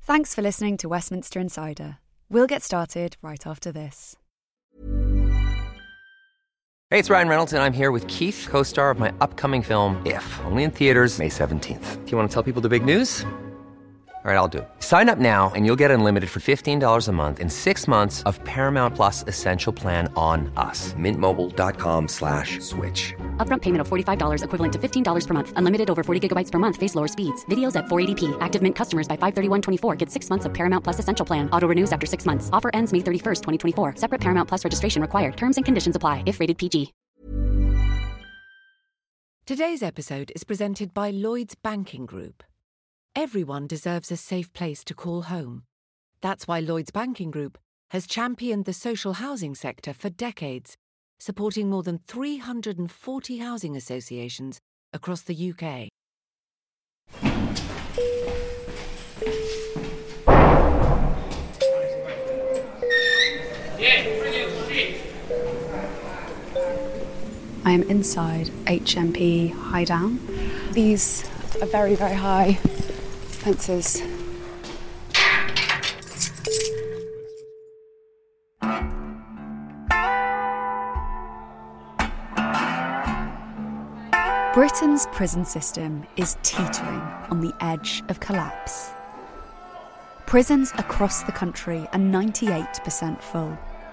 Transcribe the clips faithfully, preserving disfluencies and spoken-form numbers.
Thanks for listening to Westminster Insider. We'll get started right after this. Hey, it's Ryan Reynolds, and I'm here with Keith, co-star of my upcoming film, If, only in theaters May seventeenth. Do you want to tell people the big news? All right, I'll do it. Sign up now and you'll get unlimited for fifteen dollars a month and six months of Paramount Plus Essential Plan on us. Mint Mobile dot com slash switch. Upfront payment of forty-five dollars equivalent to fifteen dollars per month. Unlimited over forty gigabytes per month. Face lower speeds. Videos at four eighty p. Active Mint customers by five thirty-one twenty-four get six months of Paramount Plus Essential Plan. Auto renews after six months. Offer ends May thirty-first, twenty twenty-four. Separate Paramount Plus registration required. Terms and conditions apply if rated P G. Today's episode is presented by Lloyds Banking Group. Everyone deserves a safe place to call home. That's why Lloyds Banking Group has championed the social housing sector for decades, supporting more than three hundred forty housing associations across the U K. I am inside H M P Highdown. These are very, very high fences. Britain's prison system is teetering on the edge of collapse. Prisons across the country are ninety-eight percent full.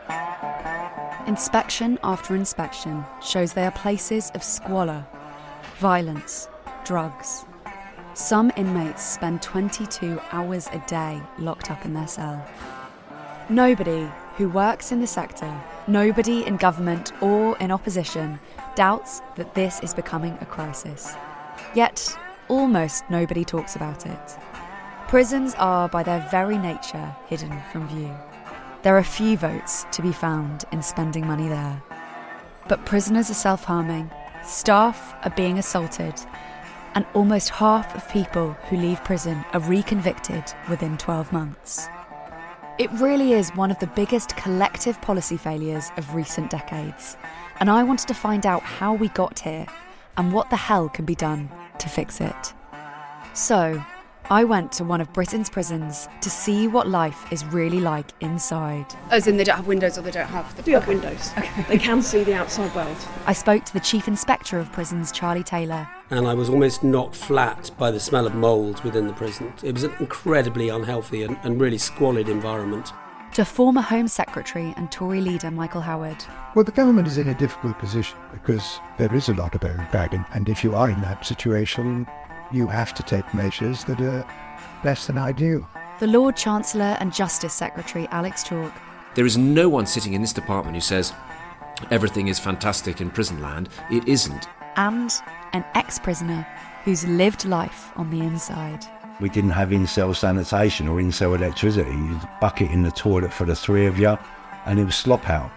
Inspection after inspection shows they are places of squalor, violence, drugs. Some inmates spend twenty-two hours a day locked up in their cell. Nobody who works in the sector, nobody in government or in opposition, doubts that this is becoming a crisis. Yet, almost nobody talks about it. Prisons are, by their very nature, hidden from view. There are few votes to be found in spending money there. But prisoners are self-harming, staff are being assaulted, and almost half of people who leave prison are reconvicted within twelve months. It really is one of the biggest collective policy failures of recent decades, and I wanted to find out how we got here and what the hell can be done to fix it. So, I went to one of Britain's prisons to see what life is really like inside. As in they don't have windows or they don't have... The... They do have windows. Okay. They can see the outside world. I spoke to the Chief Inspector of Prisons, Charlie Taylor. And I was almost knocked flat by the smell of mould within the prison. It was an incredibly unhealthy and, and really squalid environment. To former Home Secretary and Tory leader Michael Howard. Well, the government is in a difficult position because there is a lot of overcrowding, and if you are in that situation, you have to take measures that are less than ideal. The Lord Chancellor and Justice Secretary Alex Chalk. There is no one sitting in this department who says everything is fantastic in prison land. It isn't. And an ex-prisoner who's lived life on the inside. We didn't have in-cell sanitation or in-cell electricity. You'd bucket in the toilet for the three of you, and it was slop out.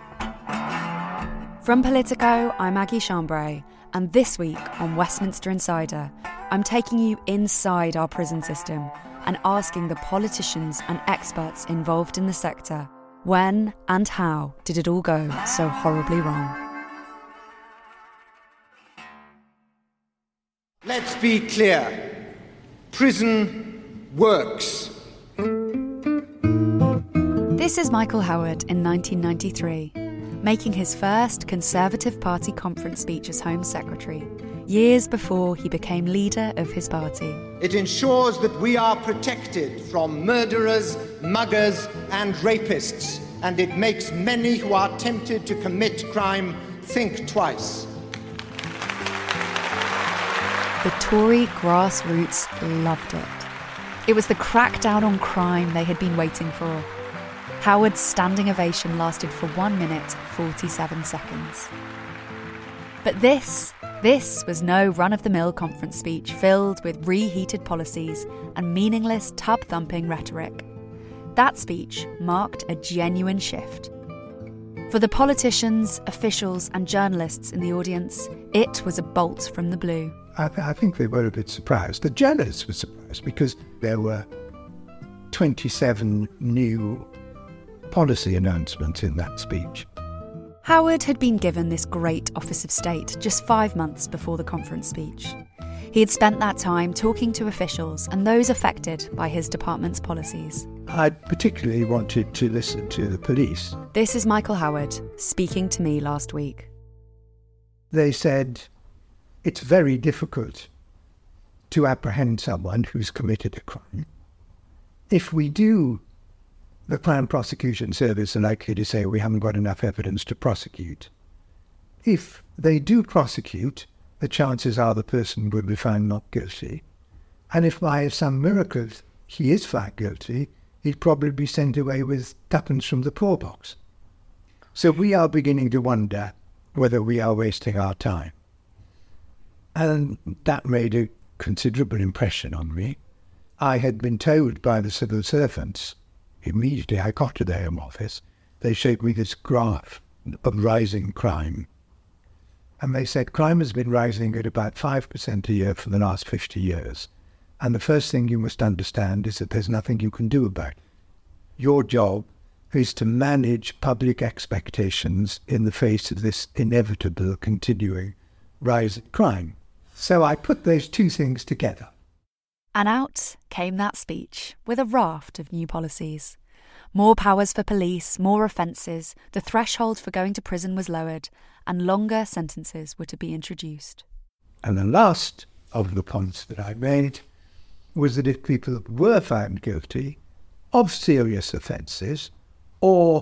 From Politico, I'm Maggie Chambray, and this week on Westminster Insider, I'm taking you inside our prison system and asking the politicians and experts involved in the sector, when and how did it all go so horribly wrong? Let's be clear. Prison works. This is Michael Howard in nineteen ninety-three, making his first Conservative Party conference speech as Home Secretary, years before he became leader of his party. It ensures that we are protected from murderers, muggers, and rapists, and it makes many who are tempted to commit crime think twice. The Tory grassroots loved it. It was the crackdown on crime they had been waiting for. Howard's standing ovation lasted for one minute, forty-seven seconds. But this, this was no run-of-the-mill conference speech filled with reheated policies and meaningless tub-thumping rhetoric. That speech marked a genuine shift. For the politicians, officials and journalists in the audience, it was a bolt from the blue. I, th- I think they were a bit surprised. The journalists were surprised because there were twenty-seven new policy announcements in that speech. Howard had been given this great office of state just five months before the conference speech. He had spent that time talking to officials and those affected by his department's policies. I particularly wanted to listen to the police. This is Michael Howard speaking to me last week. They said it's very difficult to apprehend someone who's committed a crime. If we do, the Crown Prosecution Service are likely to say we haven't got enough evidence to prosecute. If they do prosecute, the chances are the person will be found not guilty. And if by some miracle he is found guilty, he'd probably be sent away with tuppence from the poor box. So we are beginning to wonder whether we are wasting our time. And that made a considerable impression on me. I had been told by the civil servants, immediately I got to the Home Office, they showed me this graph of rising crime. And they said crime has been rising at about five percent a year for the last fifty years. And the first thing you must understand is that there's nothing you can do about it. Your job is to manage public expectations in the face of this inevitable continuing rise in crime. So I put those two things together. And out came that speech with a raft of new policies. More powers for police, more offences, the threshold for going to prison was lowered, and longer sentences were to be introduced. And the last of the points that I made was that if people were found guilty of serious offences or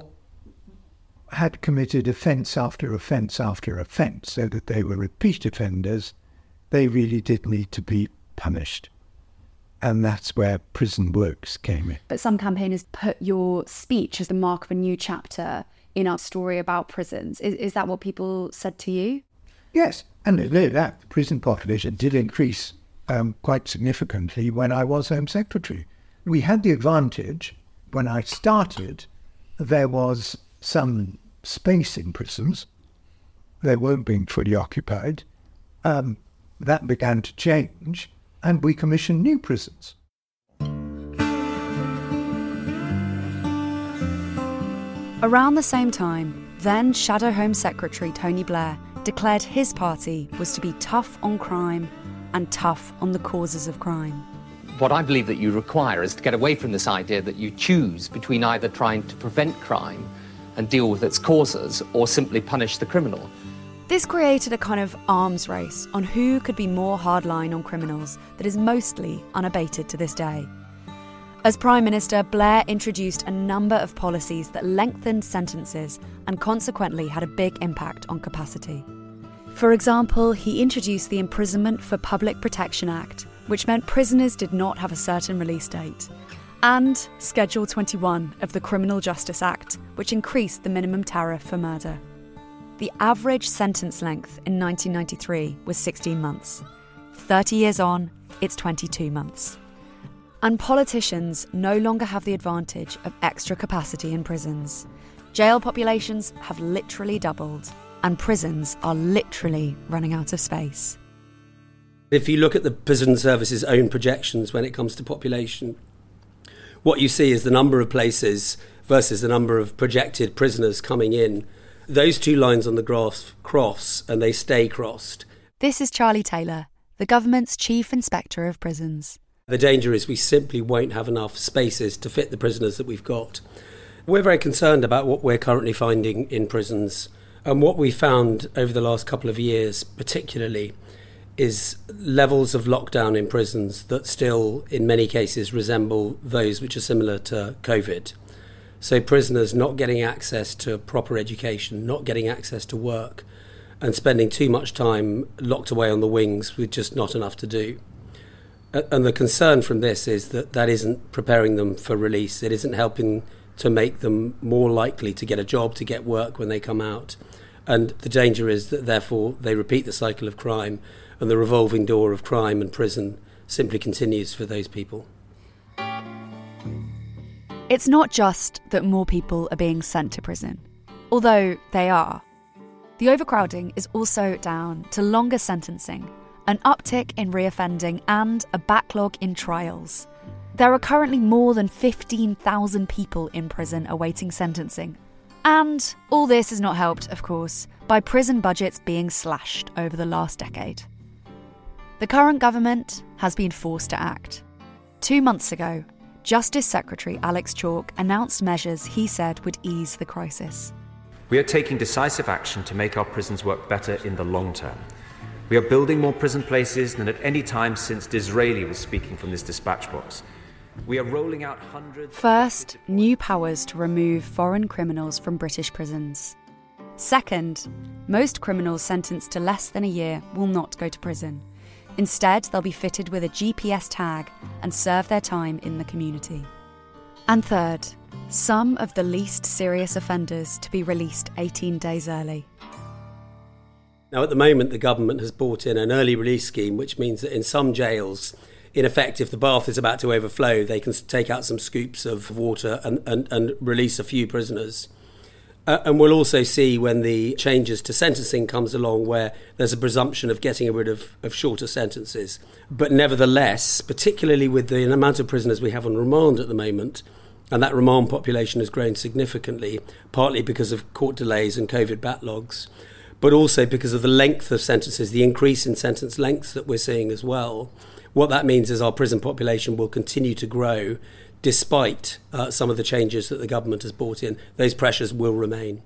had committed offence after offence after offence, so that they were repeat offenders, they really did need to be punished. And that's where Prison Works came in. But some campaigners put your speech as the mark of a new chapter in our story about prisons. Is, is that what people said to you? Yes, and they did that. The prison population did increase um, quite significantly when I was Home Secretary. We had the advantage, when I started, there was some space in prisons. They weren't being fully occupied. Um, that began to change, and we commissioned new prisons. Around the same time, then Shadow Home Secretary Tony Blair declared his party was to be tough on crime and tough on the causes of crime. What I believe that you require is to get away from this idea that you choose between either trying to prevent crime and deal with its causes or simply punish the criminal. This created a kind of arms race on who could be more hardline on criminals that is mostly unabated to this day. As Prime Minister, Blair introduced a number of policies that lengthened sentences and consequently had a big impact on capacity. For example, he introduced the Imprisonment for Public Protection Act, which meant prisoners did not have a certain release date, and Schedule twenty-one of the Criminal Justice Act, which increased the minimum tariff for murder. The average sentence length in nineteen ninety-three was sixteen months. thirty years on, it's twenty-two months. And politicians no longer have the advantage of extra capacity in prisons. Jail populations have literally doubled, and prisons are literally running out of space. If you look at the Prison Service's own projections when it comes to population, what you see is the number of places versus the number of projected prisoners coming in. Those two lines on the graph cross, and they stay crossed. This is Charlie Taylor, the government's Chief Inspector of Prisons. The danger is we simply won't have enough spaces to fit the prisoners that we've got. We're very concerned about what we're currently finding in prisons. And what we found over the last couple of years particularly is levels of lockdown in prisons that still, in many cases, resemble those which are similar to COVID. So prisoners not getting access to proper education, not getting access to work, and spending too much time locked away on the wings with just not enough to do. And the concern from this is that that isn't preparing them for release. It isn't helping to make them more likely to get a job, to get work when they come out. And the danger is that, therefore, they repeat the cycle of crime, and the revolving door of crime and prison simply continues for those people. It's not just that more people are being sent to prison, although they are. The overcrowding is also down to longer sentencing, an uptick in reoffending, and a backlog in trials. There are currently more than fifteen thousand people in prison awaiting sentencing. And all this is not helped, of course, by prison budgets being slashed over the last decade. The current government has been forced to act. Two months ago, Justice Secretary Alex Chalk announced measures he said would ease the crisis. We are taking decisive action to make our prisons work better in the long term. We are building more prison places than at any time since Disraeli was speaking from this dispatch box. We are rolling out hundreds... First, new powers to remove foreign criminals from British prisons. Second, most criminals sentenced to less than a year will not go to prison. Instead, they'll be fitted with a G P S tag and serve their time in the community. And third, some of the least serious offenders to be released eighteen days early. Now, at the moment, the government has brought in an early release scheme, which means that in some jails, in effect, if the bath is about to overflow, they can take out some scoops of water and, and, and release a few prisoners. Uh, and we'll also see when the changes to sentencing comes along where there's a presumption of getting rid of, of shorter sentences. But nevertheless, particularly with the amount of prisoners we have on remand at the moment, and that remand population has grown significantly, partly because of court delays and COVID backlogs, but also because of the length of sentences, the increase in sentence lengths that we're seeing as well. What that means is our prison population will continue to grow despite uh, some of the changes that the government has brought in. Those pressures will remain.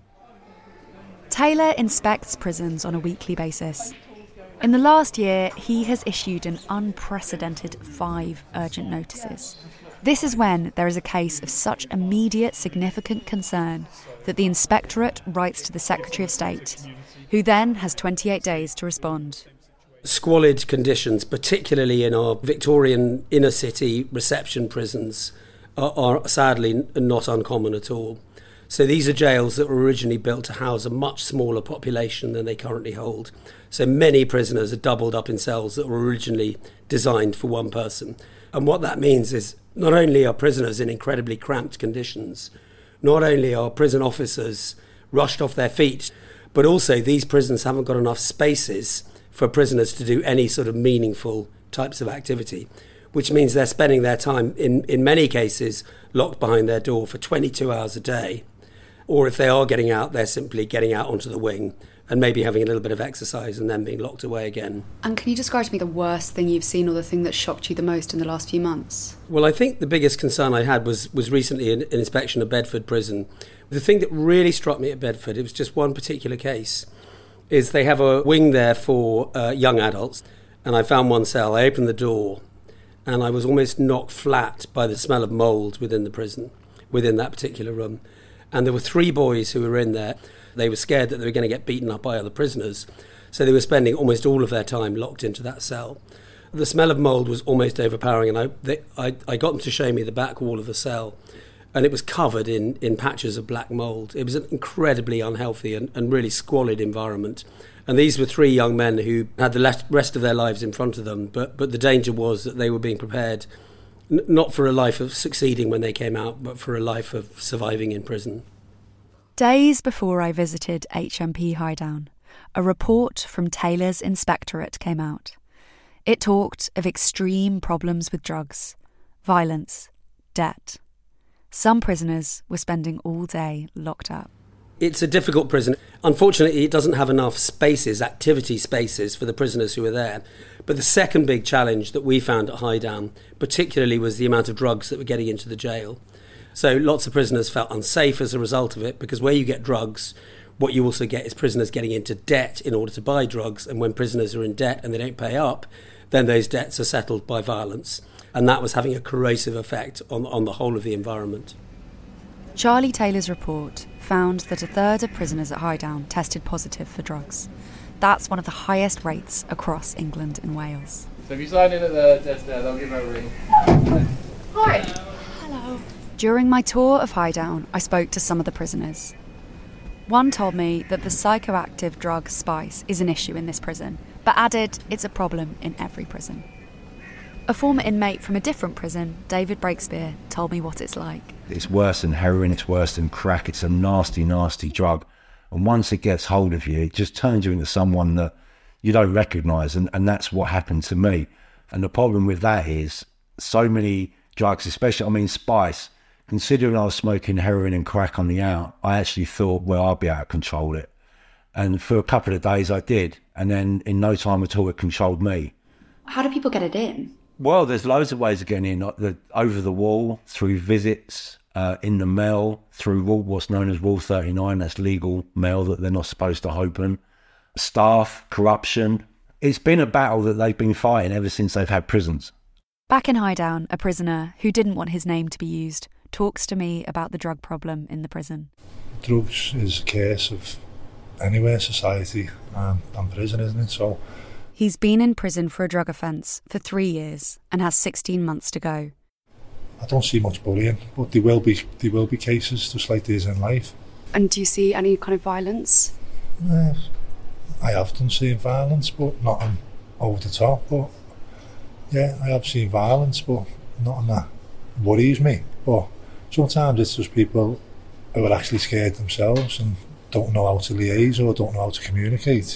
Taylor inspects prisons on a weekly basis. In the last year, he has issued an unprecedented five urgent notices. This is when there is a case of such immediate significant concern that the Inspectorate writes to the Secretary of State, who then has twenty-eight days to respond. Squalid conditions, particularly in our Victorian inner city reception prisons, are, are sadly not uncommon at all. So these are jails that were originally built to house a much smaller population than they currently hold. So many prisoners are doubled up in cells that were originally designed for one person. And what that means is not only are prisoners in incredibly cramped conditions, not only are prison officers rushed off their feet, but also these prisons haven't got enough spaces for prisoners to do any sort of meaningful types of activity, which means they're spending their time, in, in many cases, locked behind their door for twenty-two hours a day. Or if they are getting out, they're simply getting out onto the wing and maybe having a little bit of exercise and then being locked away again. And can you describe to me the worst thing you've seen or the thing that shocked you the most in the last few months? Well, I think the biggest concern I had was, was recently an, an inspection of Bedford Prison. The thing that really struck me at Bedford, it was just one particular case, is they have a wing there for uh, young adults. And I found one cell, I opened the door, and I was almost knocked flat by the smell of mould within the prison, within that particular room. And there were three boys who were in there. They were scared that they were going to get beaten up by other prisoners, so they were spending almost all of their time locked into that cell. The smell of mould was almost overpowering, and I, they, I, I got them to show me the back wall of the cell, and it was covered in, in patches of black mould. It was an incredibly unhealthy and, and really squalid environment. And these were three young men who had the rest of their lives in front of them, but, but the danger was that they were being prepared n- not for a life of succeeding when they came out, but for a life of surviving in prison. Days before I visited H M P Highdown, a report from Taylor's Inspectorate came out. It talked of extreme problems with drugs, violence, debt. Some prisoners were spending all day locked up. It's a difficult prison. Unfortunately, it doesn't have enough spaces, activity spaces, for the prisoners who are there. But the second big challenge that we found at Highdown, particularly, was the amount of drugs that were getting into the jail. So lots of prisoners felt unsafe as a result of it, because where you get drugs, what you also get is prisoners getting into debt in order to buy drugs. And when prisoners are in debt and they don't pay up, then those debts are settled by violence. And that was having a corrosive effect on, on the whole of the environment. Charlie Taylor's report found that a third of prisoners at Highdown tested positive for drugs. That's one of the highest rates across England and Wales. So if you sign in at the desk there, they'll give her a ring. Hi. Hello. During my tour of Highdown, I spoke to some of the prisoners. One told me that the psychoactive drug spice is an issue in this prison, but added it's a problem in every prison. A former inmate from a different prison, David Breakspear, told me what it's like. It's worse than heroin, it's worse than crack, it's a nasty, nasty drug. And once it gets hold of you, it just turns you into someone that you don't recognise, and, and that's what happened to me. And the problem with that is so many drugs, especially, I mean, spice, considering I was smoking heroin and crack on the out, I actually thought, well, I'll be able to control it. And for a couple of days I did. And then in no time at all, it controlled me. How do people get it in? Well, there's loads of ways of getting in. Like the, over the wall, through visits, uh, in the mail, through rule, what's known as Rule thirty-nine. That's legal mail that they're not supposed to open. Staff, corruption. It's been a battle that they've been fighting ever since they've had prisons. Back in Highdown, a prisoner who didn't want his name to be used talks to me about the drug problem in the prison. Drugs is a case of anywhere, society and, and prison, isn't it? So he's been in prison for a drug offence for three years and has sixteen months to go. I don't see much bullying, but there will be there will be cases just like this in life. And do you see any kind of violence? Uh, I have done seen violence, but nothing over the top. But yeah, I have seen violence, but nothing that worries me. But sometimes it's just people who are actually scared themselves and don't know how to liaise or don't know how to communicate.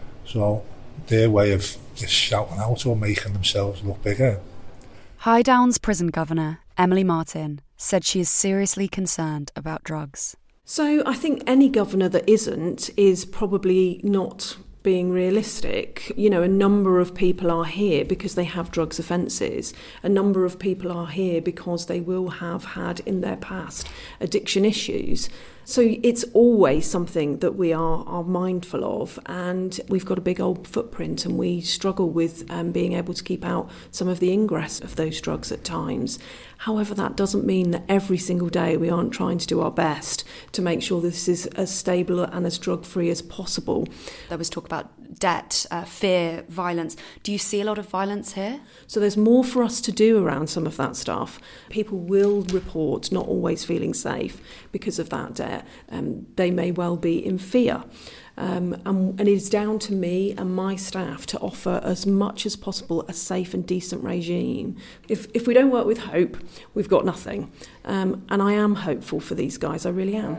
So their way of just shouting out or making themselves look bigger. Highdown's prison governor, Emily Martin, said she is seriously concerned about drugs. So I think any governor that isn't is probably not being realistic. You know, a number of people are here because they have drugs offences. A number of people are here because they will have had in their past addiction issues. So it's always something that we are, are mindful of, and we've got a big old footprint and we struggle with um, being able to keep out some of the ingress of those drugs at times. However, that doesn't mean that every single day we aren't trying to do our best to make sure this is as stable and as drug-free as possible. There was talk about debt, uh, fear, violence. Do you see a lot of violence here? So there's more for us to do around some of that stuff. People will report not always feeling safe because of that debt. Um, they may well be in fear. Um, and, and it is down to me and my staff to offer as much as possible a safe and decent regime. If if we don't work with hope, we've got nothing. Um, and I am hopeful for these guys, I really am.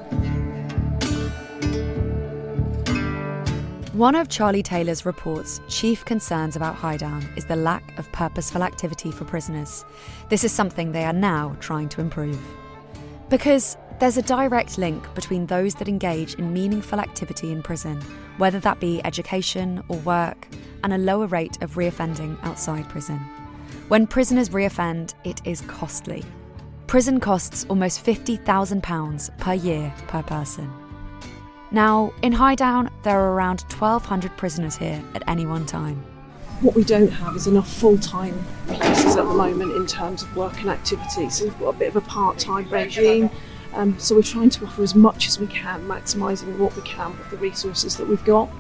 One of Charlie Taylor's report's chief concerns about Highdown is the lack of purposeful activity for prisoners. This is something they are now trying to improve. Because there's a direct link between those that engage in meaningful activity in prison, whether that be education or work, and a lower rate of reoffending outside prison. When prisoners reoffend, it is costly. Prison costs almost fifty thousand pounds per year per person. Now, in Highdown, there are around twelve hundred prisoners here at any one time. What we don't have is enough full-time places at the moment in terms of work and activity, so we've got a bit of a part-time regime. Um, so we're trying to offer as much as we can, maximising what we can with the resources that we've got.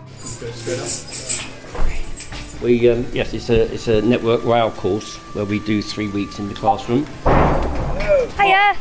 We um, yes, it's a it's a network rail course where we do three weeks in the classroom. Hiya.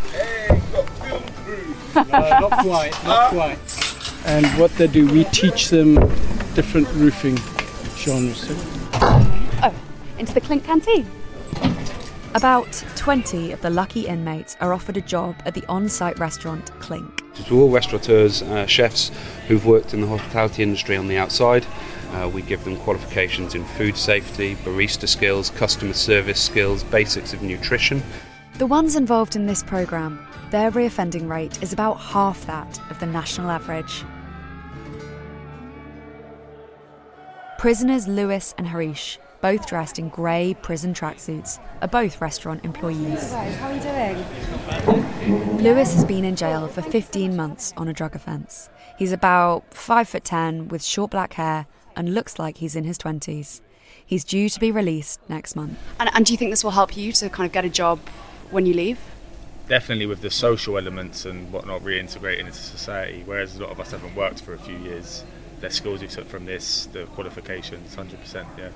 No, not quite, not quite. And what they do, we teach them different roofing genres. Oh, into the Clink canteen. About twenty of the lucky inmates are offered a job at the on-site restaurant Clink. We're all restaurateurs, uh, chefs who've worked in the hospitality industry on the outside. Uh, we give them qualifications in food safety, barista skills, customer service skills, basics of nutrition. The ones involved in this programme, their reoffending rate is about half that of the national average. Prisoners Lewis and Harish, both dressed in grey prison tracksuits, are both restaurant employees. Guys, how are you doing? Lewis has been in jail for fifteen months on a drug offence. He's about five foot ten with short black hair and looks like he's in his twenties. He's due to be released next month. And, and do you think this will help you to kind of get a job when you leave? Definitely with the social elements and whatnot, reintegrating into society, whereas a lot of us haven't worked for a few years. The skills we took from this, the qualifications, one hundred percent, yeah.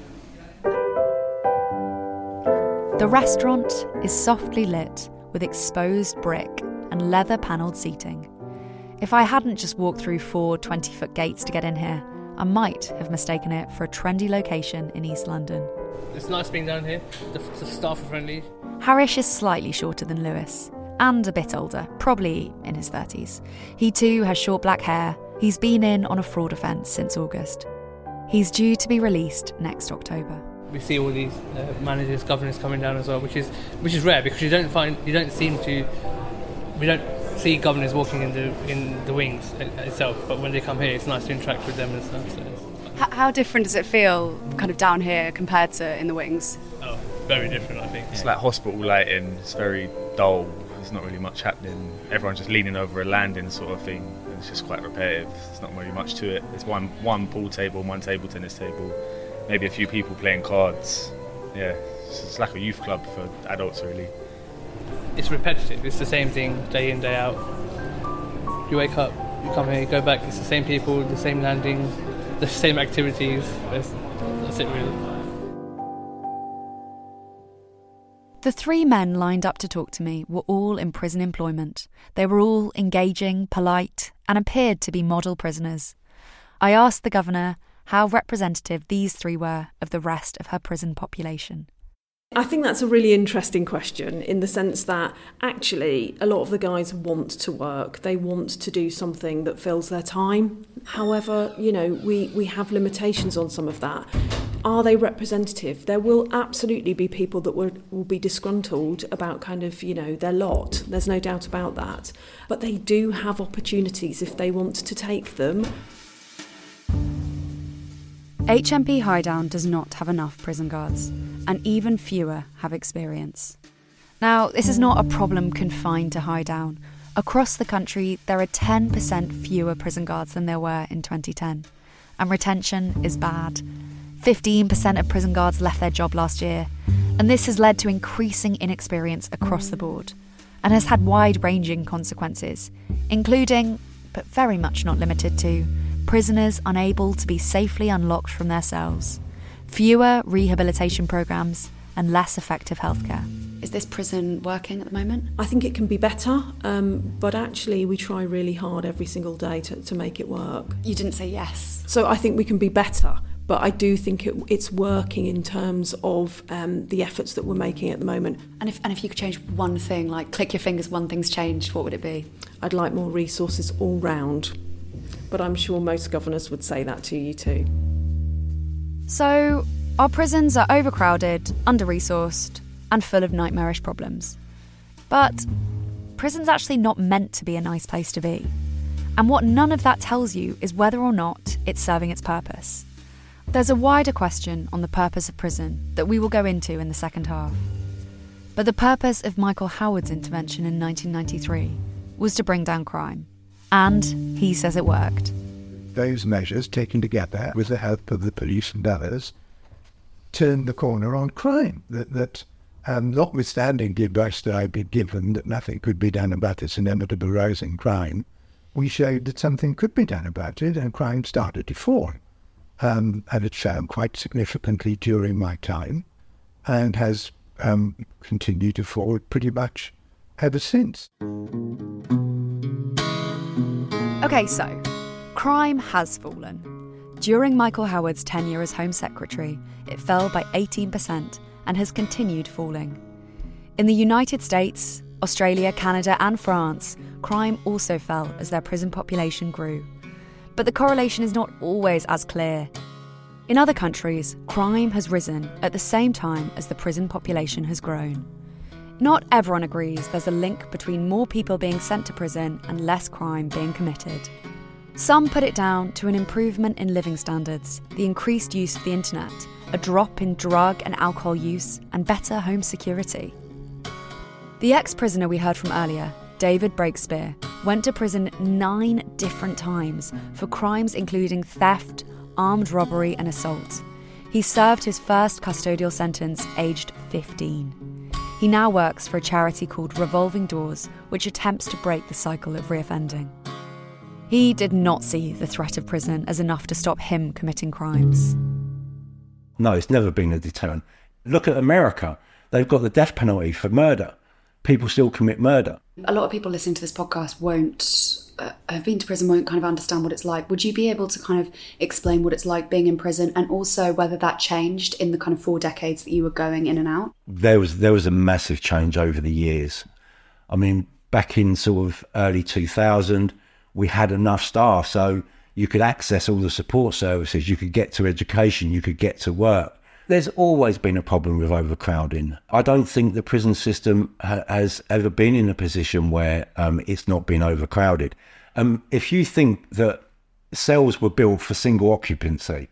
The restaurant is softly lit with exposed brick and leather-panelled seating. If I hadn't just walked through four twenty-foot gates to get in here, I might have mistaken it for a trendy location in East London. It's nice being down here. The, the staff are friendly. Harish is slightly shorter than Lewis, and a bit older, probably in his thirties. He too has short black hair. He's been in on a fraud offence since August. He's due to be released next October. We see all these uh, managers, governors coming down as well, which is which is rare because you don't find you don't seem to we don't see governors walking in the in the wings itself. But when they come here, it's nice to interact with them and stuff. So H- how different does it feel kind of down here compared to in the wings? Oh, very different, I think. It's like hospital lighting. It's very dull. There's not really much happening. Everyone's just leaning over a landing sort of thing. And it's just quite repetitive. There's not really much to it. There's one one pool table, one table tennis table, maybe a few people playing cards. Yeah, it's, it's like a youth club for adults, really. It's repetitive. It's the same thing day in, day out. You wake up, you come here, you go back. It's the same people, the same landing, the same activities. That's, that's it, really. The three men lined up to talk to me were all in prison employment. They were all engaging, polite, and appeared to be model prisoners. I asked the governor how representative these three were of the rest of her prison population. I think that's a really interesting question in the sense that actually a lot of the guys want to work. They want to do something that fills their time. However, you know, we, we have limitations on some of that. Are they representative? There will absolutely be people that will, will be disgruntled about kind of, you know, their lot. There's no doubt about that. But they do have opportunities if they want to take them. H M P Highdown does not have enough prison guards, and even fewer have experience. Now, this is not a problem confined to Highdown. Across the country, there are ten percent fewer prison guards than there were in twenty ten, and retention is bad. fifteen percent of prison guards left their job last year, and this has led to increasing inexperience across the board, and has had wide-ranging consequences, including, but very much not limited to, prisoners unable to be safely unlocked from their cells, fewer rehabilitation programmes, and less effective healthcare. Is this prison working at the moment? I think it can be better, um, but actually we try really hard every single day to, to make it work. You didn't say yes. So I think we can be better, but I do think it, it's working in terms of um, the efforts that we're making at the moment. And if and if you could change one thing, like click your fingers, one thing's changed, what would it be? I'd like more resources all round. But I'm sure most governors would say that to you too. So, our prisons are overcrowded, under-resourced, and full of nightmarish problems. But prison's actually not meant to be a nice place to be. And what none of that tells you is whether or not it's serving its purpose. There's a wider question on the purpose of prison that we will go into in the second half. But the purpose of Michael Howard's intervention in nineteen ninety-three was to bring down crime. And he says it worked. Those measures, taken together with the help of the police and others, turned the corner on crime. That, that um, notwithstanding the advice that I'd been given that nothing could be done about this inevitable rise in crime, we showed that something could be done about it, and crime started to fall. Um, and it fell quite significantly during my time, and has um, continued to fall pretty much ever since. Okay, so, crime has fallen. During Michael Howard's tenure as Home Secretary, it fell by eighteen percent and has continued falling. In the United States, Australia, Canada and France, crime also fell as their prison population grew. But the correlation is not always as clear. In other countries, crime has risen at the same time as the prison population has grown. Not everyone agrees there's a link between more people being sent to prison and less crime being committed. Some put it down to an improvement in living standards, the increased use of the internet, a drop in drug and alcohol use, and better home security. The ex-prisoner we heard from earlier, David Breakspear, went to prison nine different times for crimes including theft, armed robbery and assault. He served his first custodial sentence aged fifteen. He now works for a charity called Revolving Doors, which attempts to break the cycle of reoffending. He did not see the threat of prison as enough to stop him committing crimes. No, it's never been a deterrent. Look at America. They've got the death penalty for murder. People still commit murder. A lot of people listening to this podcast won't uh, have been to prison, won't kind of understand what it's like. Would you be able to kind of explain what it's like being in prison, and also whether that changed in the kind of four decades that you were going in and out? There was there was a massive change over the years. I mean, back in sort of early two thousand, we had enough staff, so you could access all the support services, you could get to education, you could get to work. There's always been a problem with overcrowding. I don't think the prison system ha- has ever been in a position where um, it's not been overcrowded. Um, if you think that cells were built for single occupancy,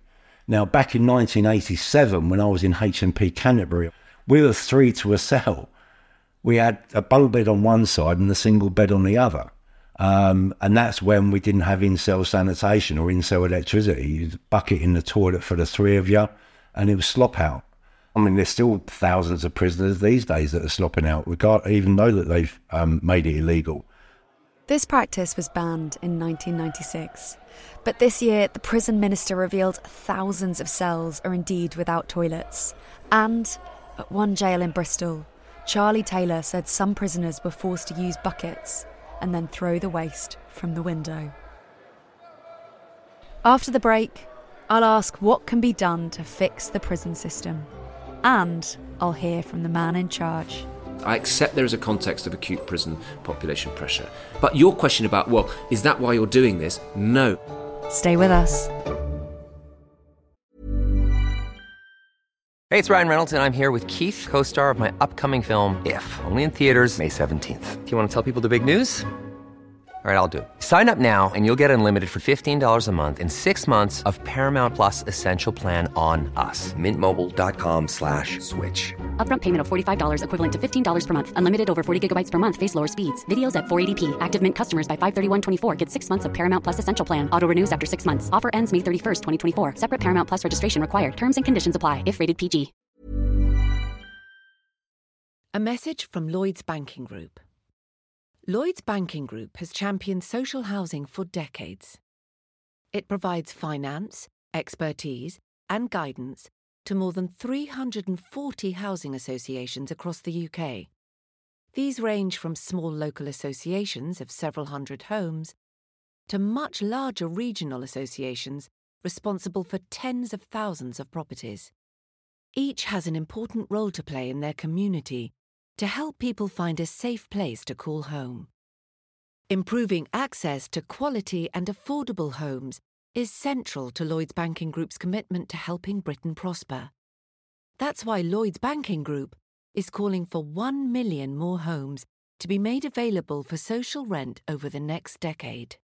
Now, back in nineteen eighty-seven, when I was in H M P Canterbury, we were three to a cell. We had a bunk bed on one side and a single bed on the other. Um, and that's when we didn't have in-cell sanitation or in-cell electricity. You'd bucket in the toilet for the three of you, and it was slop out. I mean, there's still thousands of prisoners these days that are slopping out, regard, even though that they've um, made it illegal. This practice was banned in nineteen ninety-six. But this year, the prison minister revealed thousands of cells are indeed without toilets. And at one jail in Bristol, Charlie Taylor said some prisoners were forced to use buckets and then throw the waste from the window. After the break, I'll ask what can be done to fix the prison system. And I'll hear from the man in charge. I accept there is a context of acute prison population pressure. But your question about, well, is that why you're doing this? No. Stay with us. Hey, it's Ryan Reynolds, and I'm here with Keith, co-star of my upcoming film, If, only in theaters May seventeenth. Do you want to tell people the big news? All right, I'll do it. Sign up now and you'll get unlimited for fifteen dollars a month and six months of Paramount Plus Essential Plan on us. Mint Mobile dot com slash switch. Upfront payment of forty-five dollars equivalent to fifteen dollars per month. Unlimited over forty gigabytes per month. Face lower speeds. Videos at four eighty p. Active Mint customers by five thirty-one twenty-four get six months of Paramount Plus Essential Plan. Auto renews after six months. Offer ends May thirty-first, twenty twenty-four. Separate Paramount Plus registration required. Terms and conditions apply if rated P G. A message from Lloyds Banking Group. Lloyds Banking Group has championed social housing for decades. It provides finance, expertise, and guidance to more than three hundred forty housing associations across the U K. These range from small local associations of several hundred homes to much larger regional associations responsible for tens of thousands of properties. Each has an important role to play in their community to help people find a safe place to call home. Improving access to quality and affordable homes is central to Lloyds Banking Group's commitment to helping Britain prosper. That's why Lloyds Banking Group is calling for one million more homes to be made available for social rent over the next decade.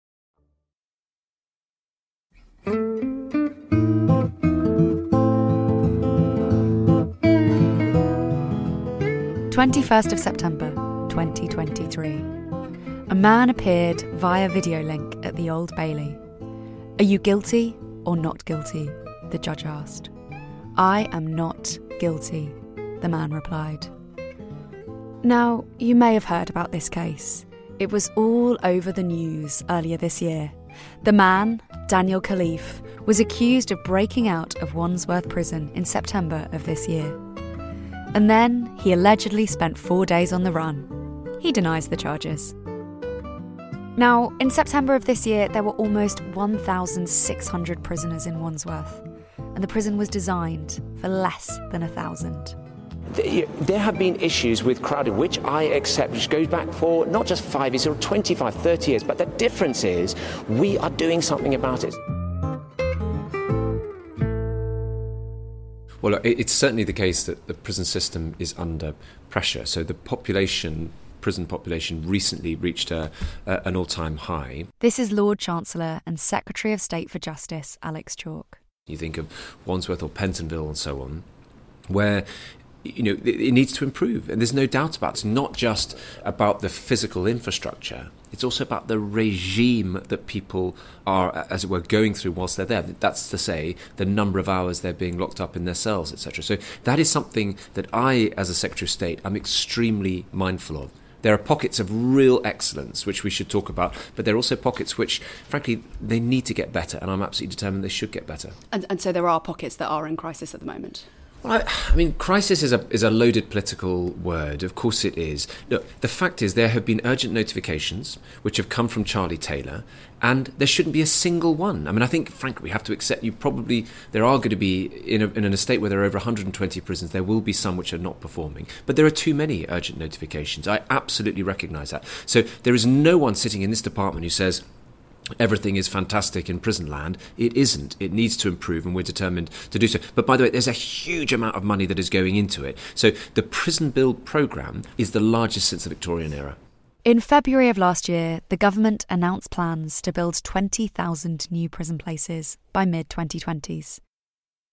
twenty-first of September, twenty twenty-three. A man appeared via video link at the Old Bailey. Are you guilty or not guilty? The judge asked. I am not guilty, the man replied. Now, you may have heard about this case. It was all over the news earlier this year. The man, Daniel Khalif, was accused of breaking out of Wandsworth Prison in September of this year. And then he allegedly spent four days on the run. He denies the charges. Now, in September of this year, there were almost one thousand six hundred prisoners in Wandsworth, and the prison was designed for less than a thousand. There have been issues with crowding, which I accept, which goes back for not just five years or twenty-five, thirty years, but the difference is we are doing something about it. Well, it's certainly the case that the prison system is under pressure. So the population, prison population, recently reached a, a, an all-time high. This is Lord Chancellor and Secretary of State for Justice, Alex Chalk. You think of Wandsworth or Pentonville and so on, where you know it needs to improve, and there's no doubt about it. It's not just about the physical infrastructure. It's also about the regime that people are, as it were, going through whilst they're there. That's to say, the number of hours they're being locked up in their cells, et cetera. So that is something that I, as a Secretary of State, am extremely mindful of. There are pockets of real excellence which we should talk about, but there are also pockets which, frankly, they need to get better, and I'm absolutely determined they should get better. And, and so there are pockets that are in crisis at the moment? Well, I, I mean, crisis is a is a loaded political word. Of course it is. Look, the fact is there have been urgent notifications which have come from Charlie Taylor, and there shouldn't be a single one. I mean, I think, frankly, we have to accept you probably, there are going to be, in, a, in an estate where there are over one hundred twenty prisons, there will be some which are not performing. But there are too many urgent notifications. I absolutely recognise that. So there is no one sitting in this department who says, everything is fantastic in prison land. It isn't. It needs to improve, and we're determined to do so. But by the way, there's a huge amount of money that is going into it. So the Prison Build programme is the largest since the Victorian era. In February of last year, the government announced plans to build twenty thousand new prison places by mid twenty twenties.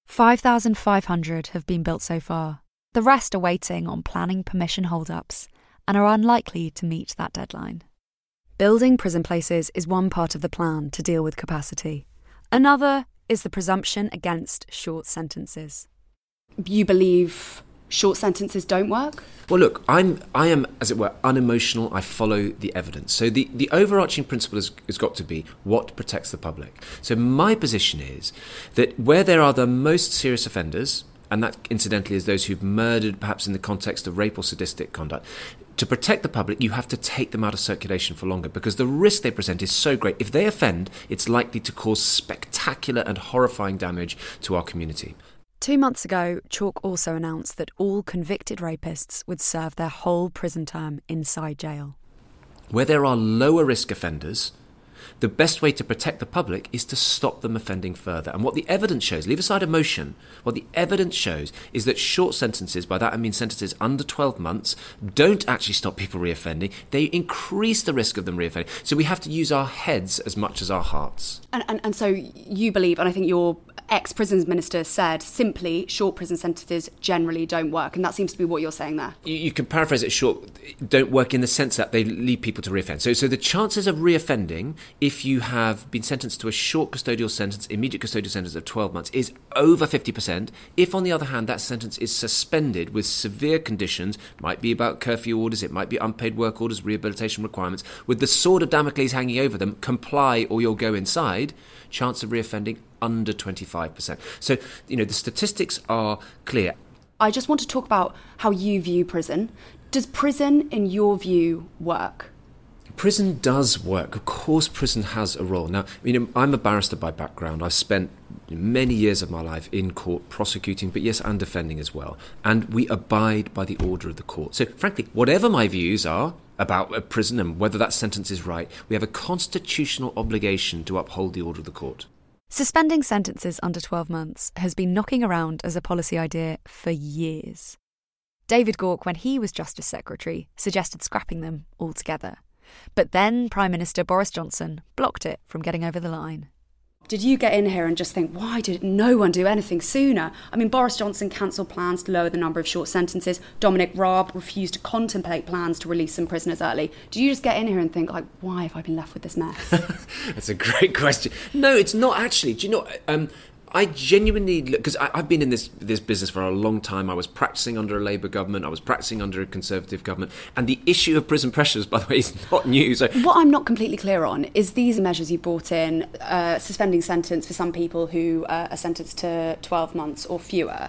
five thousand five hundred have been built so far. The rest are waiting on planning permission hold-ups and are unlikely to meet that deadline. Building prison places is one part of the plan to deal with capacity. Another is the presumption against short sentences. You believe short sentences don't work? Well, look, I'm, I am, as it were, unemotional. I follow the evidence. So the, the overarching principle has, has got to be what protects the public. So my position is that where there are the most serious offenders, and that incidentally is those who've murdered perhaps in the context of rape or sadistic conduct, to protect the public, you have to take them out of circulation for longer because the risk they present is so great. If they offend, it's likely to cause spectacular and horrifying damage to our community. Two months ago, Chalk also announced that all convicted rapists would serve their whole prison term inside jail. Where there are lower risk offenders, the best way to protect the public is to stop them offending further. And what the evidence shows, leave aside emotion, what the evidence shows is that short sentences, by that I mean sentences under twelve months, don't actually stop people reoffending. They increase the risk of them reoffending. So we have to use our heads as much as our hearts. And, and, and so you believe, and I think your ex-prisons minister said, simply short prison sentences generally don't work. And that seems to be what you're saying there. You, you can paraphrase it short, don't work in the sense that they lead people to reoffend. So, so the chances of reoffending, if you have been sentenced to a short custodial sentence, immediate custodial sentence of twelve months, is over fifty percent. If, on the other hand, that sentence is suspended with severe conditions, might be about curfew orders, it might be unpaid work orders, rehabilitation requirements, with the sword of Damocles hanging over them, comply or you'll go inside, chance of reoffending under twenty-five percent. So, you know, the statistics are clear. I just want to talk about how you view prison. Does prison, in your view, work? Prison does work. Of course, prison has a role. Now, you know, I'm a barrister by background. I've spent many years of my life in court prosecuting, but yes, and defending as well. And we abide by the order of the court. So, frankly, whatever my views are about a prison and whether that sentence is right, we have a constitutional obligation to uphold the order of the court. Suspending sentences under twelve months has been knocking around as a policy idea for years. David Gauke, when he was Justice Secretary, suggested scrapping them altogether. But then Prime Minister Boris Johnson blocked it from getting over the line. Did you get in here and just think, why did no one do anything sooner? I mean, Boris Johnson cancelled plans to lower the number of short sentences. Dominic Raab refused to contemplate plans to release some prisoners early. Did you just get in here and think, like, why have I been left with this mess? That's a great question. No, it's not actually. Do you know... Um, I genuinely, because I've been in this this business for a long time. I was practising under a Labour government. I was practising under a Conservative government. And the issue of prison pressures, by the way, is not new. So what I'm not completely clear on is these measures you brought in, uh, suspending sentence for some people who uh, are sentenced to twelve months or fewer.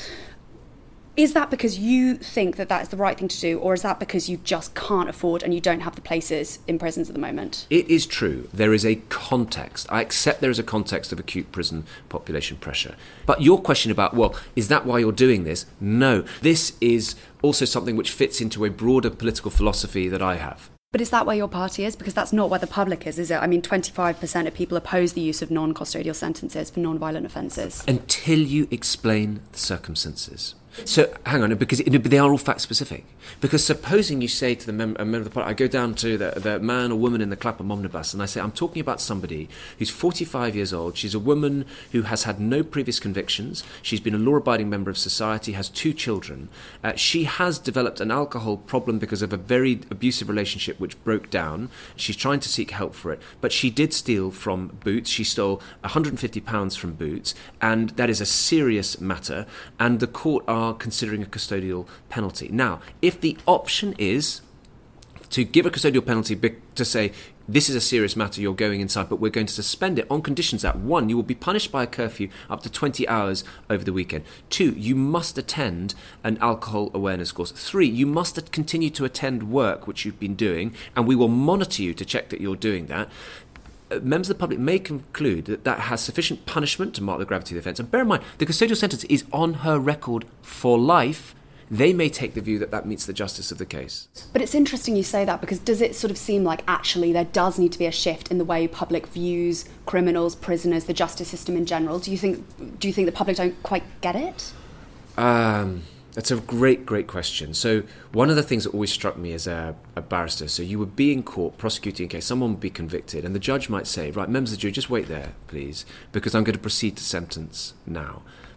Is that because you think that that is the right thing to do, or is that because you just can't afford and you don't have the places in prisons at the moment? It is true. There is a context. I accept there is a context of acute prison population pressure. But your question about, well, is that why you're doing this? No. This is also something which fits into a broader political philosophy that I have. But is that where your party is? Because that's not where the public is, is it? I mean, twenty-five percent of people oppose the use of non-custodial sentences for non-violent offences. Until you explain the circumstances. So, hang on, because it, they are all fact-specific. Because supposing you say to the mem- a member of the party, I go down to the, the man or woman in the Clapham omnibus and I say, I'm talking about somebody who's forty-five years old. She's a woman who has had no previous convictions. She's been a law-abiding member of society, has two children. Uh, she has developed an alcohol problem because of a very abusive relationship which broke down. She's trying to seek help for it. But she did steal from Boots. She stole one hundred fifty pounds from Boots. And that is a serious matter. And the court are considering a custodial penalty. Now, if the option is to give a custodial penalty to say, this is a serious matter, you're going inside, but we're going to suspend it on conditions that, one, you will be punished by a curfew up to twenty hours over the weekend. Two, you must attend an alcohol awareness course. Three, you must continue to attend work, which you've been doing, and we will monitor you to check that you're doing that. Members of the public may conclude that that has sufficient punishment to mark the gravity of the offence. And bear in mind, the custodial sentence is on her record for life. They may take the view that that meets the justice of the case. But it's interesting you say that, because does it sort of seem like actually there does need to be a shift in the way public views criminals, prisoners, the justice system in general? Do you think do you think the public don't quite get it? Um... That's a great, great question. So one of the things that always struck me as a, a barrister, so you would be in court prosecuting a case, someone would be convicted, and the judge might say, right, members of the jury, just wait there, please, because I'm going to proceed to sentence now.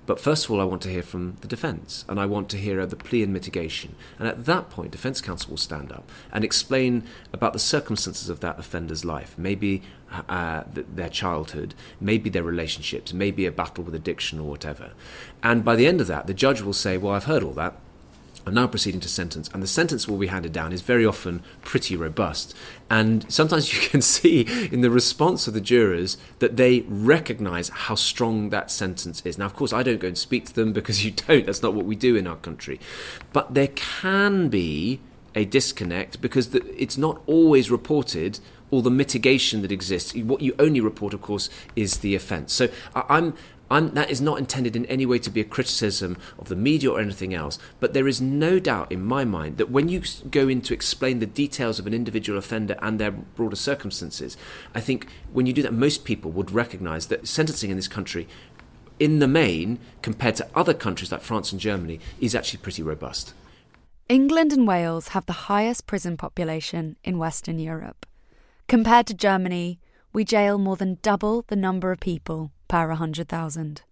But first of all, I want to hear from the defence, and I want to hear the plea and mitigation. And at that point, defence counsel will stand up and explain about the circumstances of that offender's life, maybe uh, th- their childhood, maybe their relationships, maybe a battle with addiction or whatever. And by the end of that, the judge will say, well, I've heard all that. I'm now proceeding to sentence, and the sentence will be handed down is very often pretty robust. And sometimes you can see in the response of the jurors that they recognise how strong that sentence is. Now, of course, I don't go and speak to them because you don't. That's not what we do in our country. But there can be a disconnect because the, it's not always reported all the mitigation that exists. What you only report, of course, is the offence. So I, I'm... I'm, that is not intended in any way to be a criticism of the media or anything else, but there is no doubt in my mind that when you go in to explain the details of an individual offender and their broader circumstances, I think when you do that, most people would recognise that sentencing in this country, in the main, compared to other countries like France and Germany, is actually pretty robust. England and Wales have the highest prison population in Western Europe. Compared to Germany, we jail more than double the number of people per one hundred thousand.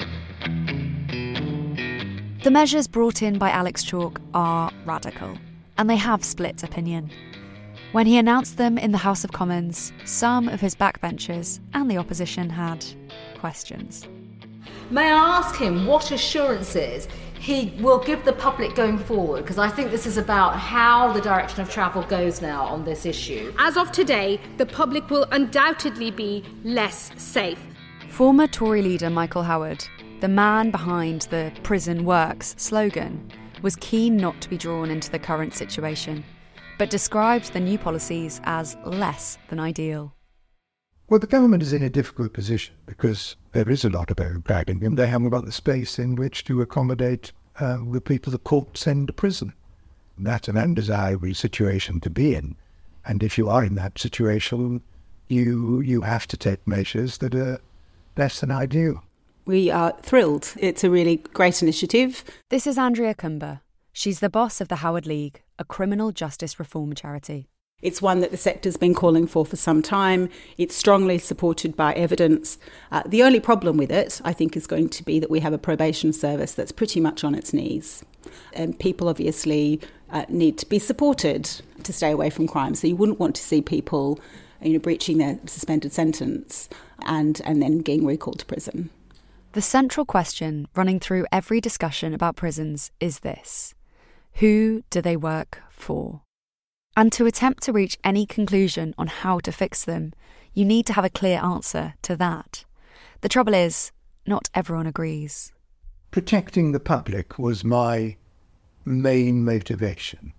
The measures brought in by Alex Chalk are radical, and they have split opinion. When he announced them in the House of Commons, some of his backbenchers and the opposition had questions. May I ask him what assurances he will give the public going forward? Because I think this is about how the direction of travel goes now on this issue. As of today, the public will undoubtedly be less safe. Former Tory leader Michael Howard, the man behind the Prison Works slogan, was keen not to be drawn into the current situation, but described the new policies as less than ideal. Well, the government is in a difficult position because there is a lot of overcrowding and they haven't got the space in which to accommodate uh, the people the court send to prison. That's an undesirable situation to be in. And if you are in that situation, you you have to take measures that are less than ideal. We are thrilled. It's a really great initiative. This is Andrea Kumber. She's the boss of the Howard League, a criminal justice reform charity. It's one that the sector's been calling for for some time. It's strongly supported by evidence. Uh, the only problem with it, I think, is going to be that we have a probation service that's pretty much on its knees. And people obviously uh, need to be supported to stay away from crime. So you wouldn't want to see people, you know, breaching their suspended sentence and, and then getting recalled to prison. The central question running through every discussion about prisons is this: who do they work for? And to attempt to reach any conclusion on how to fix them, you need to have a clear answer to that. The trouble is, not everyone agrees. Protecting the public was my main motivation.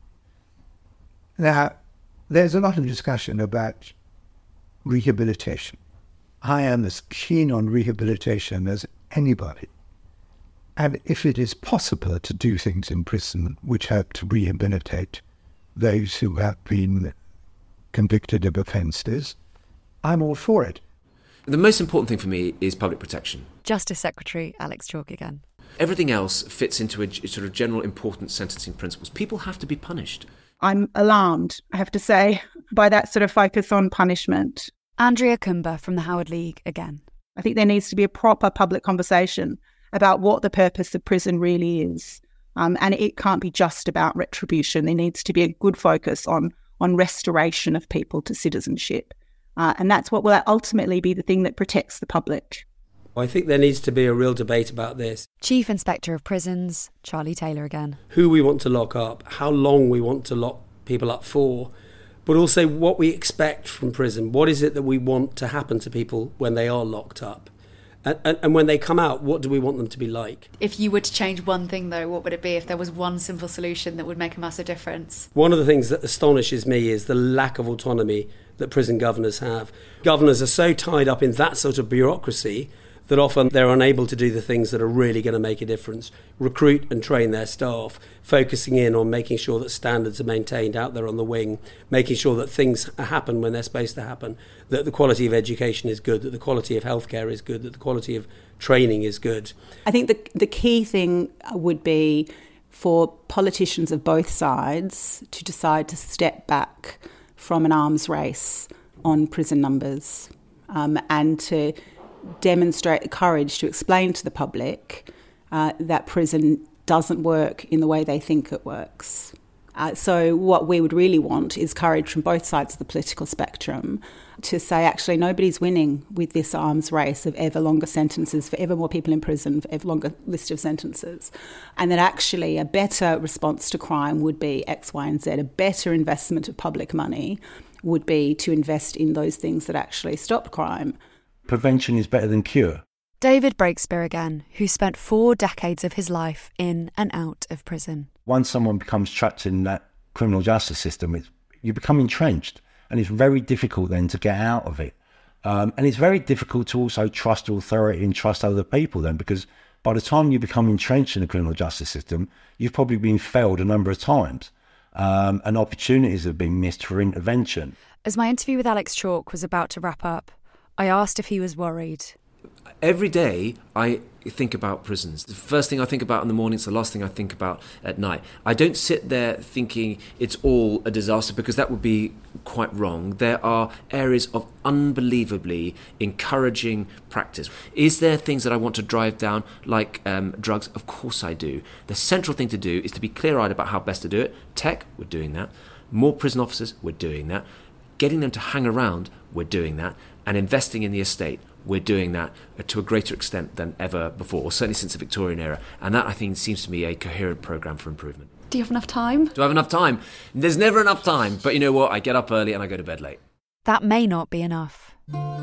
Now, there's a lot of discussion about rehabilitation. I am as keen on rehabilitation as anybody. And if it is possible to do things in prison which help to rehabilitate those who have been convicted of offences, I'm all for it. The most important thing for me is public protection. Justice Secretary Alex Chalk again. Everything else fits into a sort of general important sentencing principles. People have to be punished. I'm alarmed, I have to say, by that sort of focus on punishment. Andrea Kumber from the Howard League again. I think there needs to be a proper public conversation about what the purpose of prison really is. Um, and it can't be just about retribution. There needs to be a good focus on, on restoration of people to citizenship. Uh, and that's what will ultimately be the thing that protects the public. I think there needs to be a real debate about this. Chief Inspector of Prisons, Charlie Taylor again. Who we want to lock up, how long we want to lock people up for, but also what we expect from prison. What is it that we want to happen to people when they are locked up? And, and, and when they come out, what do we want them to be like? If you were to change one thing, though, what would it be if there was one simple solution that would make a massive difference? One of the things that astonishes me is the lack of autonomy that prison governors have. Governors are so tied up in that sort of bureaucracy that often they're unable to do the things that are really going to make a difference. Recruit and train their staff, focusing in on making sure that standards are maintained out there on the wing, making sure that things happen when they're supposed to happen, that the quality of education is good, that the quality of healthcare is good, that the quality of training is good. I think the the key thing would be for politicians of both sides to decide to step back from an arms race on prison numbers um, and to demonstrate the courage to explain to the public uh, that prison doesn't work in the way they think it works. Uh, so what we would really want is courage from both sides of the political spectrum to say, actually, nobody's winning with this arms race of ever longer sentences, for ever more people in prison, for ever longer list of sentences. And that actually a better response to crime would be X, Y and Z. A better investment of public money would be to invest in those things that actually stop crime. Prevention is better than cure. David Breakspear again, who spent four decades of his life in and out of prison. Once someone becomes trapped in that criminal justice system, it's, you become entrenched, and it's very difficult then to get out of it. Um, and it's very difficult to also trust authority and trust other people then, because by the time you become entrenched in the criminal justice system, you've probably been failed a number of times, um, and opportunities have been missed for intervention. As my interview with Alex Chalk was about to wrap up, I asked if he was worried. Every day I think about prisons. The first thing I think about in the morning, it's the last thing I think about at night. I don't sit there thinking it's all a disaster, because that would be quite wrong. There are areas of unbelievably encouraging practice. Is there things that I want to drive down, like um, drugs? Of course I do. The central thing to do is to be clear-eyed about how best to do it. Tech, we're doing that. More prison officers, we're doing that. Getting them to hang around, we're doing that. And investing in the estate, we're doing that to a greater extent than ever before, or certainly since the Victorian era. And that, I think, seems to me a coherent programme for improvement. Do you have enough time? Do I have enough time? There's never enough time. But you know what? I get up early and I go to bed late. That may not be enough.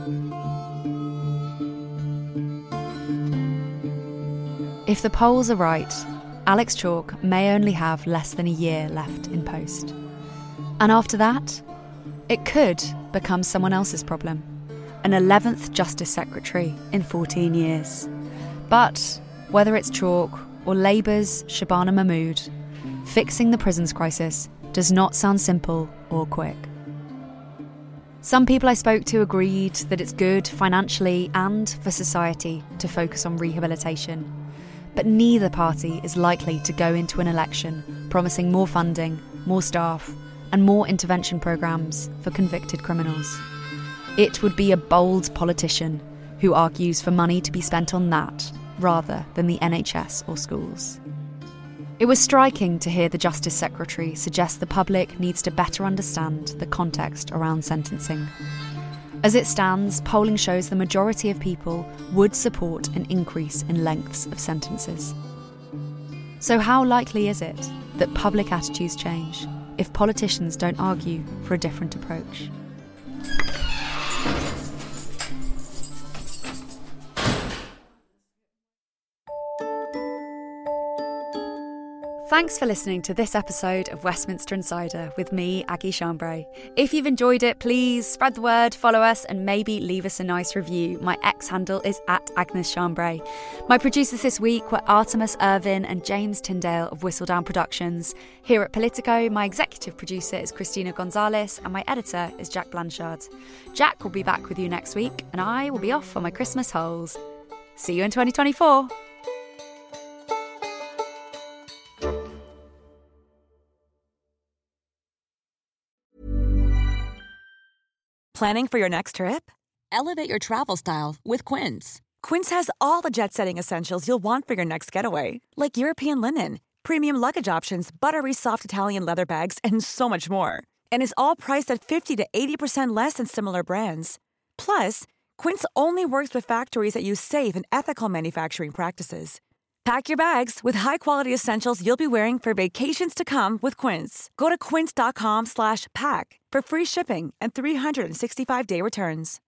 If the polls are right, Alex Chalk may only have less than a year left in post. And after that, it could become someone else's problem. An eleventh Justice Secretary in fourteen years. But whether it's Chalk or Labour's Shabana Mahmood, fixing the prisons crisis does not sound simple or quick. Some people I spoke to agreed that it's good financially and for society to focus on rehabilitation. But neither party is likely to go into an election promising more funding, more staff, and more intervention programmes for convicted criminals. It would be a bold politician who argues for money to be spent on that rather than the N H S or schools. It was striking to hear the Justice Secretary suggest the public needs to better understand the context around sentencing. As it stands, polling shows the majority of people would support an increase in lengths of sentences. So how likely is it that public attitudes change if politicians don't argue for a different approach? Thanks for listening to this episode of Westminster Insider with me, Aggie Chambray. If you've enjoyed it, please spread the word, follow us, and maybe leave us a nice review. My X handle is at Agnes Chambray. My producers this week were Artemis Irvin and James Tyndale of Whistledown Productions. Here at Politico, my executive producer is Christina Gonzalez, and my editor is Jack Blanchard. Jack will be back with you next week, and I will be off on my Christmas holes. See you in twenty twenty-four. Planning for your next trip? Elevate your travel style with Quince. Quince has all the jet-setting essentials you'll want for your next getaway, like European linen, premium luggage options, buttery soft Italian leather bags, and so much more. And is all priced at fifty to eighty percent less than similar brands. Plus, Quince only works with factories that use safe and ethical manufacturing practices. Pack your bags with high-quality essentials you'll be wearing for vacations to come with Quince. Go to quince.com slash pack for free shipping and three sixty-five day returns.